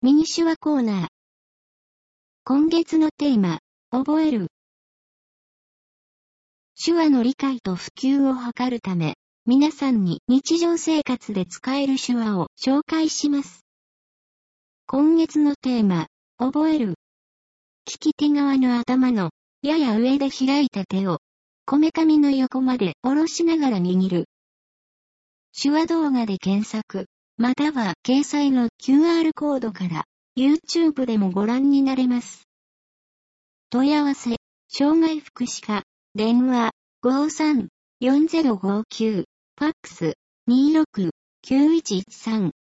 ミニ手話コーナー。今月のテーマ、覚える。手話の理解と普及を図るため、皆さんに日常生活で使える手話を紹介します。今月のテーマ、覚える。利き手側の頭のやや上で開いた手を、こめかみの横まで下ろしながら握る。手話動画で検索、または掲載の QR コードから YouTube でもご覧になれます。問い合わせ、障害福祉課、電話、53-4059、ファックス、26-9113